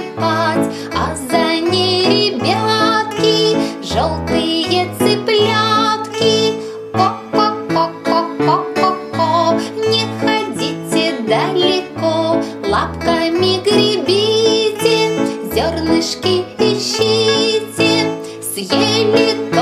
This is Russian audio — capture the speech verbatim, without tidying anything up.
засыпать, а за ней ребятки, желтые цыплятки. Ко-ко-ко-ко-ко-ко-ко, не ходите далеко, лапками гребите, зернышки ищите. Съели